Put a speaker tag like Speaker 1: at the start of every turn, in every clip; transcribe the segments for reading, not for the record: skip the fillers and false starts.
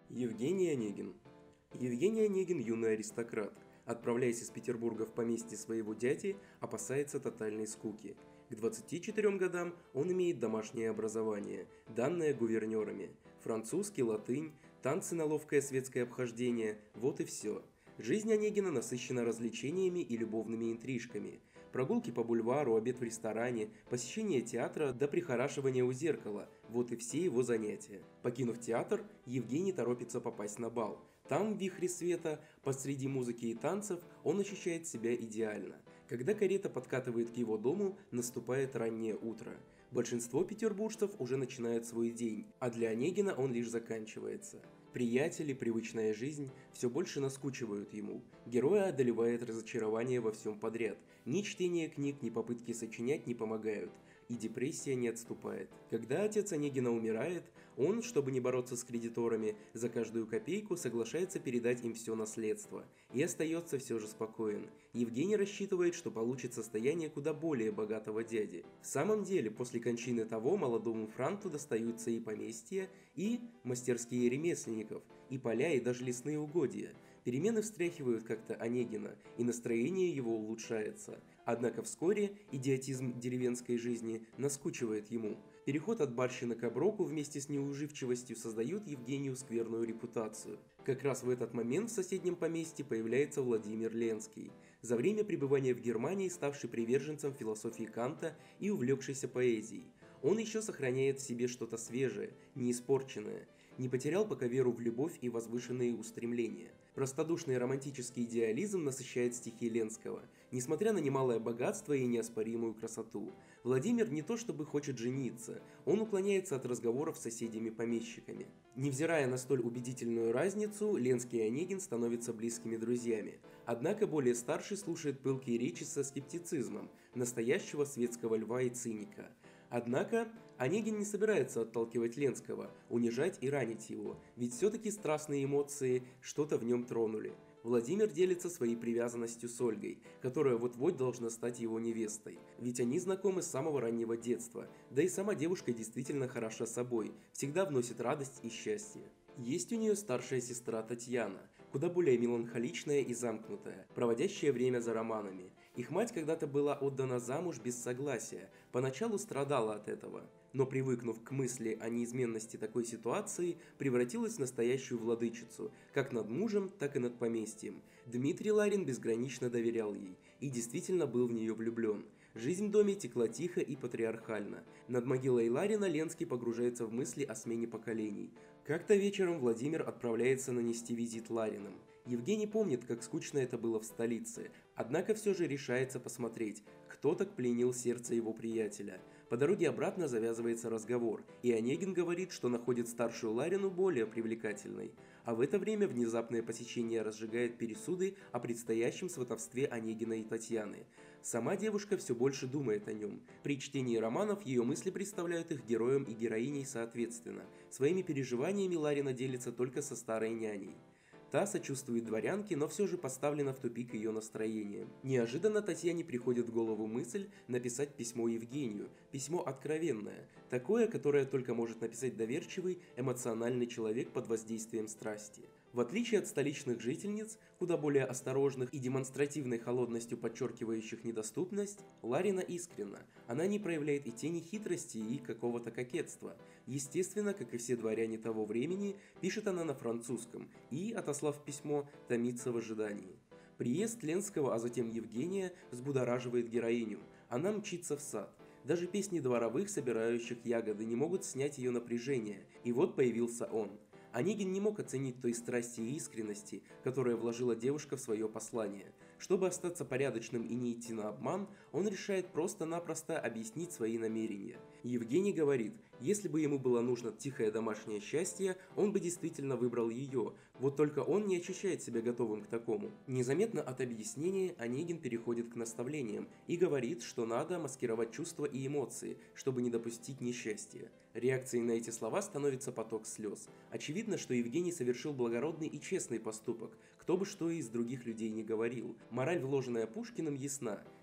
Speaker 1: Евгений Онегин. Евгений Онегин – юный аристократ. Отправляясь из Петербурга в поместье своего дяди, опасается тотальной скуки. К 24 годам он имеет домашнее образование, данное гувернерами. Французский, латынь, танцы на ловкое светское обхождение – вот и все. Жизнь Онегина насыщена развлечениями и любовными интрижками. Прогулки по бульвару, обед в ресторане, посещение театра до прихорашивания у зеркала – вот и все его занятия. Покинув театр, Евгений торопится попасть на бал. Там, в вихре света, посреди музыки и танцев, он ощущает себя идеально. Когда карета подкатывает к его дому, наступает раннее утро. Большинство петербуржцев уже начинают свой день, а для Онегина он лишь заканчивается. Приятели, привычная жизнь все больше наскучивают ему. Героя одолевает разочарование во всем подряд. Ни чтение книг, ни попытки сочинять не помогают. И депрессия не отступает. Когда отец Онегина умирает, он, чтобы не бороться с кредиторами, за каждую копейку соглашается передать им все наследство. И остается все же спокоен. Евгений рассчитывает, что получит состояние куда более богатого дяди. В самом деле, после кончины того, молодому франту достаются и поместья, и мастерские ремесленников, и поля, и даже лесные угодья. Перемены встряхивают как-то Онегина, и настроение его улучшается. Однако вскоре идиотизм деревенской жизни наскучивает ему. Переход от барщины к оброку вместе с неуживчивостью создают Евгению скверную репутацию. Как раз в этот момент в соседнем поместье появляется Владимир Ленский, за время пребывания в Германии ставший приверженцем философии Канта и увлекшийся поэзией. Он еще сохраняет в себе что-то свежее, неиспорченное, не потерял пока веру в любовь и возвышенные устремления. Простодушный романтический идеализм насыщает стихи Ленского, несмотря на немалое богатство и неоспоримую красоту. Владимир не то чтобы хочет жениться, он уклоняется от разговоров с соседями-помещиками. Невзирая на столь убедительную разницу, Ленский и Онегин становятся близкими друзьями. Однако более старший слушает пылкие речи со скептицизмом настоящего светского льва и циника. Однако Онегин не собирается отталкивать Ленского, унижать и ранить его, ведь все-таки страстные эмоции что-то в нем тронули. Владимир делится своей привязанностью с Ольгой, которая вот-вот должна стать его невестой, ведь они знакомы с самого раннего детства, да и сама девушка действительно хороша собой, всегда вносит радость и счастье. Есть у нее старшая сестра Татьяна, куда более меланхоличная и замкнутая, проводящая время за романами. Их мать когда-то была отдана замуж без согласия, поначалу страдала от этого, но привыкнув к мысли о неизменности такой ситуации, превратилась в настоящую владычицу, как над мужем, так и над поместьем. Дмитрий Ларин безгранично доверял ей и действительно был в нее влюблен. Жизнь в доме текла тихо и патриархально. Над могилой Ларина Ленский погружается в мысли о смене поколений. Как-то вечером Владимир отправляется нанести визит Лариным. Евгений помнит, как скучно это было в столице, однако все же решается посмотреть, кто так пленил сердце его приятеля. По дороге обратно завязывается разговор, и Онегин говорит, что находит старшую Ларину более привлекательной. А в это время внезапное посещение разжигает пересуды о предстоящем сватовстве Онегина и Татьяны. Сама девушка все больше думает о нем. При чтении романов ее мысли представляют их героем и героиней соответственно. Своими переживаниями Ларина делится только со старой няней. Та сочувствует дворянке, но все же поставлена в тупик ее настроение. Неожиданно Татьяне приходит в голову мысль написать письмо Евгению, письмо откровенное, такое, которое только может написать доверчивый, эмоциональный человек под воздействием страсти. В отличие от столичных жительниц, куда более осторожных и демонстративной холодностью подчеркивающих недоступность, Ларина искренна, она не проявляет и тени хитрости и какого-то кокетства. Естественно, как и все дворяне того времени, пишет она на французском и, отослав письмо, томится в ожидании. Приезд Ленского, а затем Евгения, взбудораживает героиню. Она мчится в сад. Даже песни дворовых, собирающих ягоды, не могут снять ее напряжение, и вот появился он. Онегин не мог оценить той страсти и искренности, которая вложила девушка в свое послание. Чтобы остаться порядочным и не идти на обман, он решает просто-напросто объяснить свои намерения. Евгений говорит, если бы ему было нужно тихое домашнее счастье, он бы действительно выбрал ее, вот только он не ощущает себя готовым к такому. Незаметно от объяснения Онегин переходит к наставлениям и говорит, что надо маскировать чувства и эмоции, чтобы не допустить несчастья. Реакцией на эти слова становится поток слез. Очевидно, что Евгений совершил благородный и честный поступок, кто бы что из других людей не говорил. Мораль, вложенная Пушкиным, ясна.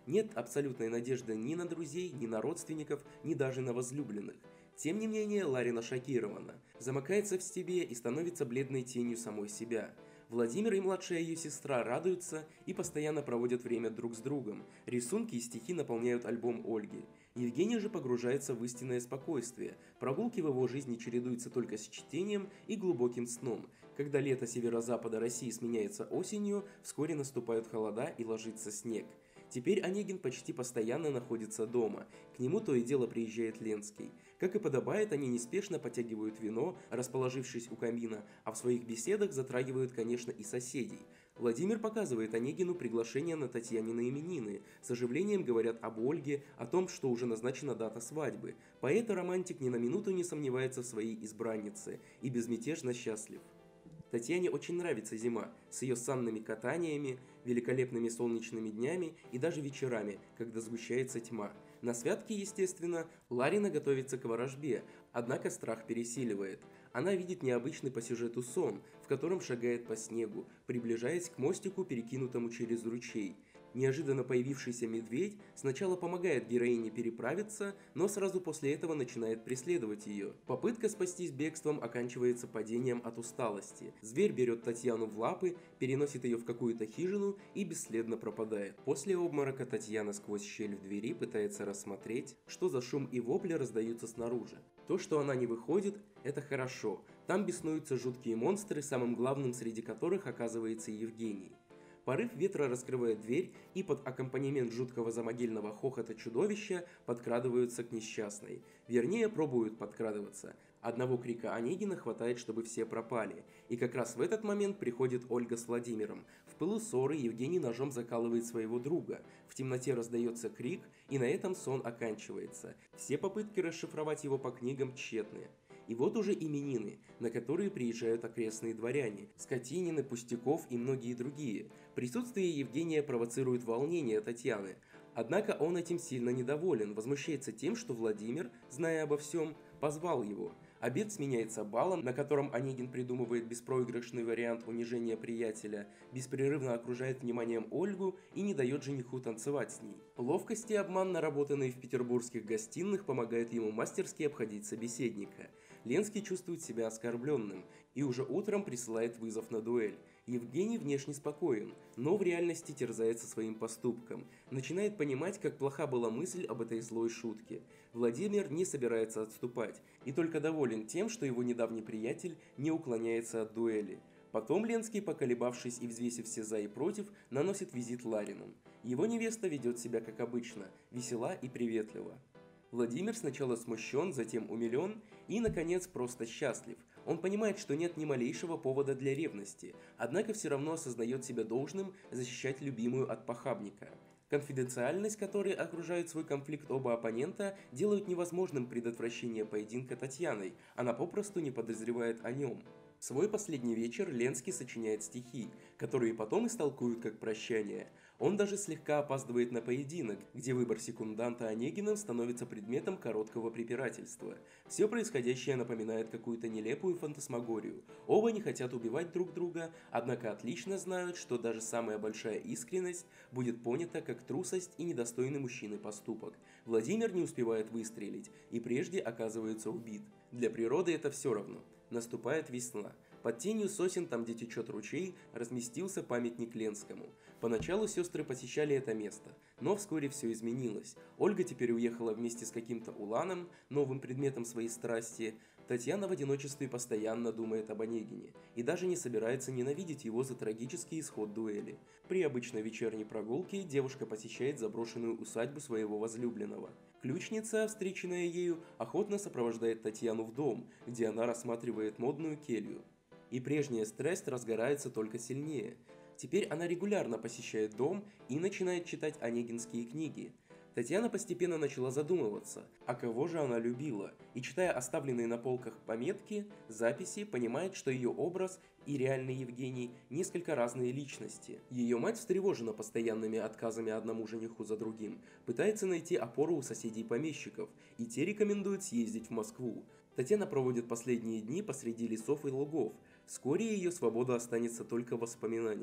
Speaker 1: Нет абсолютной надежды ни на друзей, ни на родственников, ни даже на возлюбленных. Тем не менее, Ларина шокирована, замыкается в себе и становится бледной тенью самой себя. Владимир и младшая ее сестра радуются и постоянно проводят время друг с другом. Рисунки и стихи наполняют альбом Ольги. Евгений же погружается в истинное спокойствие. Прогулки в его жизни чередуются только с чтением и глубоким сном. Когда лето северо-запада России сменяется осенью, вскоре наступают холода и ложится снег. Теперь Онегин почти постоянно находится дома, к нему то и дело приезжает Ленский. Как и подобает, они неспешно потягивают вино, расположившись у камина, а в своих беседах затрагивают, конечно, и соседей. Владимир показывает Онегину приглашение на Татьянины именины, с оживлением говорят об Ольге, о том, что уже назначена дата свадьбы. Поэт-романтик ни на минуту не сомневается в своей избраннице и безмятежно счастлив. Татьяне очень нравится зима, с ее санными катаниями, великолепными солнечными днями и даже вечерами, когда сгущается тьма. На святке, естественно, Ларина готовится к ворожбе, однако страх пересиливает. Она видит необычный по сюжету сон, в котором шагает по снегу, приближаясь к мостику, перекинутому через ручей. Неожиданно появившийся медведь сначала помогает героине переправиться, но сразу после этого начинает преследовать ее. Попытка спастись бегством оканчивается падением от усталости. Зверь берет Татьяну в лапы, переносит ее в какую-то хижину и бесследно пропадает. После обморока Татьяна сквозь щель в двери пытается рассмотреть, что за шум и вопли раздаются снаружи. То, что она не выходит, это хорошо. Там беснуются жуткие монстры, самым главным среди которых оказывается Евгений. Порыв ветра раскрывает дверь, и под аккомпанемент жуткого замогильного хохота чудовища подкрадываются к несчастной. Вернее, пробуют подкрадываться. Одного крика Онегина хватает, чтобы все пропали. И как раз в этот момент приходит Ольга с Владимиром. В пылу ссоры Евгений ножом закалывает своего друга. В темноте раздается крик, и на этом сон оканчивается. Все попытки расшифровать его по книгам тщетны. И вот уже именины, на которые приезжают окрестные дворяне, Скотинины, Пустяков и многие другие. Присутствие Евгения провоцирует волнение Татьяны. Однако он этим сильно недоволен, возмущается тем, что Владимир, зная обо всем, позвал его. Обед сменяется балом, на котором Онегин придумывает беспроигрышный вариант унижения приятеля, беспрерывно окружает вниманием Ольгу и не дает жениху танцевать с ней. Ловкость и обман, наработанные в петербургских гостиных, помогают ему мастерски обходить собеседника. Ленский чувствует себя оскорбленным и уже утром присылает вызов на дуэль. Евгений внешне спокоен, но в реальности терзается своим поступком. Начинает понимать, как плоха была мысль об этой злой шутке. Владимир не собирается отступать и только доволен тем, что его недавний приятель не уклоняется от дуэли. Потом Ленский, поколебавшись и взвесив все за и против, наносит визит Ларину. Его невеста ведет себя как обычно, весела и приветлива. Владимир сначала смущен, затем умилен и, наконец, просто счастлив. Он понимает, что нет ни малейшего повода для ревности, однако все равно осознает себя должным защищать любимую от похабника. Конфиденциальность, которой окружает свой конфликт оба оппонента, делают невозможным предотвращение поединка Татьяной, она попросту не подозревает о нем. В свой последний вечер Ленский сочиняет стихи, которые потом истолкуют как прощание. Он даже слегка опаздывает на поединок, где выбор секунданта Онегиным становится предметом короткого препирательства. Все происходящее напоминает какую-то нелепую фантасмагорию. Оба не хотят убивать друг друга, однако отлично знают, что даже самая большая искренность будет понята как трусость и недостойный мужчины поступок. Владимир не успевает выстрелить и прежде оказывается убит. Для природы это все равно. Наступает весна. Под тенью сосен, там где течет ручей, разместился памятник Ленскому. Поначалу сестры посещали это место, но вскоре все изменилось. Ольга теперь уехала вместе с каким-то уланом, новым предметом своей страсти. Татьяна в одиночестве постоянно думает об Онегине и даже не собирается ненавидеть его за трагический исход дуэли. При обычной вечерней прогулке девушка посещает заброшенную усадьбу своего возлюбленного. Ключница, встреченная ею, охотно сопровождает Татьяну в дом, где она рассматривает модную келью. И прежняя страсть разгорается только сильнее. Теперь она регулярно посещает дом и начинает читать онегинские книги. Татьяна постепенно начала задумываться, а кого же она любила, и читая оставленные на полках пометки, записи, понимает, что ее образ и реальный Евгений несколько разные личности. Ее мать встревожена постоянными отказами одному жениху за другим, пытается найти опору у соседей-помещиков, и те рекомендуют съездить в Москву. Татьяна проводит последние дни посреди лесов и лугов. Вскоре ее свобода останется только в воспоминаниях.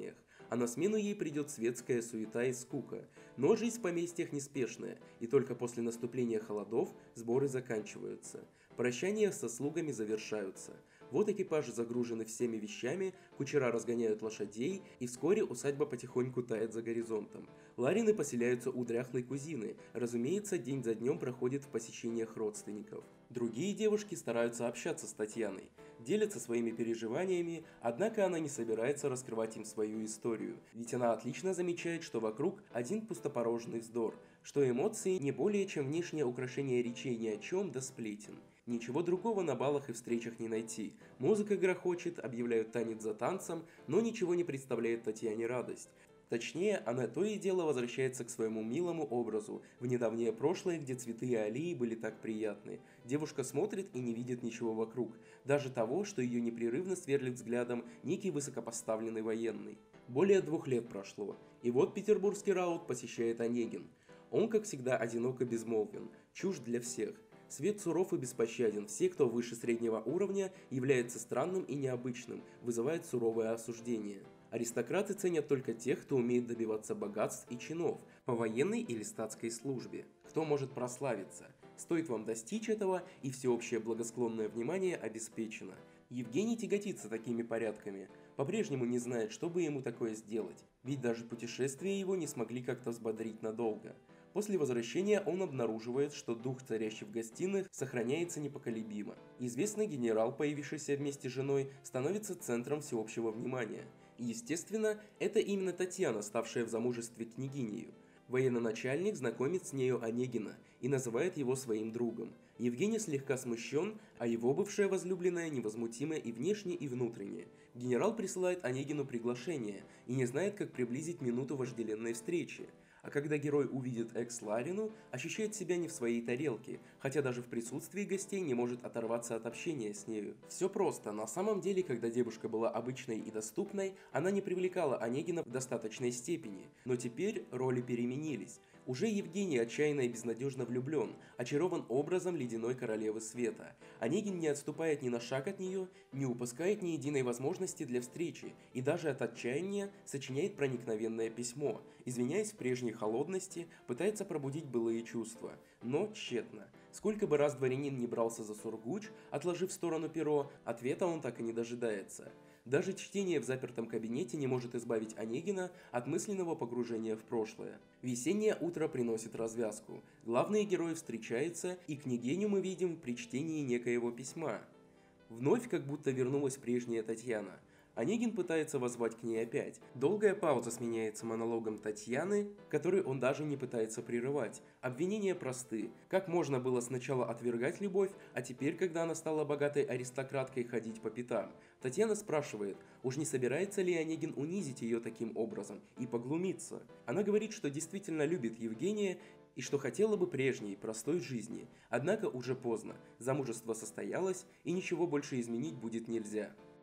Speaker 1: а на смену ей придет светская суета и скука. Но жизнь в поместьях неспешная, и только после наступления холодов сборы заканчиваются. Прощания со слугами завершаются. Вот экипаж загружены всеми вещами, кучера разгоняют лошадей, и вскоре усадьба потихоньку тает за горизонтом. Ларины поселяются у дряхлой кузины, разумеется, день за днем проходит в посещениях родственников. Другие девушки стараются общаться с Татьяной, делятся своими переживаниями, однако она не собирается раскрывать им свою историю, ведь она отлично замечает, что вокруг один пустопорожный вздор, что эмоции не более чем внешнее украшение речей ни о чем да сплетен. Ничего другого на балах и встречах не найти. Музыка грохочет, объявляют танец за танцем, но ничего не представляет Татьяне радость. Точнее, она то и дело возвращается к своему милому образу, в недавнее прошлое, где цветы и аллеи были так приятны. Девушка смотрит и не видит ничего вокруг, даже того, что ее непрерывно сверлит взглядом некий высокопоставленный военный. Более 2 лет прошло, и вот петербургский раут посещает Онегин. Он, как всегда, одинок и безмолвен, чужд для всех. Свет суров и беспощаден, все, кто выше среднего уровня, является странным и необычным, вызывает суровое осуждение. Аристократы ценят только тех, кто умеет добиваться богатств и чинов, по военной или статской службе. Кто может прославиться? Стоит вам достичь этого, и всеобщее благосклонное внимание обеспечено. Евгений тяготится такими порядками, по-прежнему не знает, что бы ему такое сделать, ведь даже путешествия его не смогли как-то взбодрить надолго. После возвращения он обнаруживает, что дух, царящий в гостиных, сохраняется непоколебимо. Известный генерал, появившийся вместе с женой, становится центром всеобщего внимания. И, естественно, это именно Татьяна, ставшая в замужестве княгинею. Военачальник знакомит с нею Онегина и называет его своим другом. Евгений слегка смущен, а его бывшая возлюбленная невозмутима и внешне, и внутренне. Генерал присылает Онегину приглашение и не знает, как приблизить минуту вожделенной встречи. А когда герой увидит экс-Ларину, ощущает себя не в своей тарелке, хотя даже в присутствии гостей не может оторваться от общения с нею. Все просто, на самом деле, когда девушка была обычной и доступной, она не привлекала Онегина в достаточной степени, но теперь роли переменились. Уже Евгений отчаянно и безнадежно влюблен, очарован образом ледяной королевы света. Онегин не отступает ни на шаг от нее, не упускает ни единой возможности для встречи, и даже от отчаяния сочиняет проникновенное письмо, извиняясь в прежней холодности, пытается пробудить былые чувства, но тщетно. Сколько бы раз дворянин не брался за сургуч, отложив в сторону перо, ответа он так и не дожидается. Даже чтение в запертом кабинете не может избавить Онегина от мысленного погружения в прошлое. Весеннее утро приносит развязку. Главные герои встречаются, и княгиню мы видим при чтении некоего письма. Вновь как будто вернулась прежняя Татьяна. Онегин пытается воззвать к ней опять. Долгая пауза сменяется монологом Татьяны, который он даже не пытается прерывать. Обвинения просты. Как можно было сначала отвергать любовь, а теперь, когда она стала богатой аристократкой, ходить по пятам? Татьяна спрашивает, уж не собирается ли Онегин унизить ее таким образом и поглумиться. Она говорит, что действительно любит Евгения и что хотела бы прежней, простой жизни. Однако уже поздно, замужество состоялось, и ничего больше изменить будет нельзя.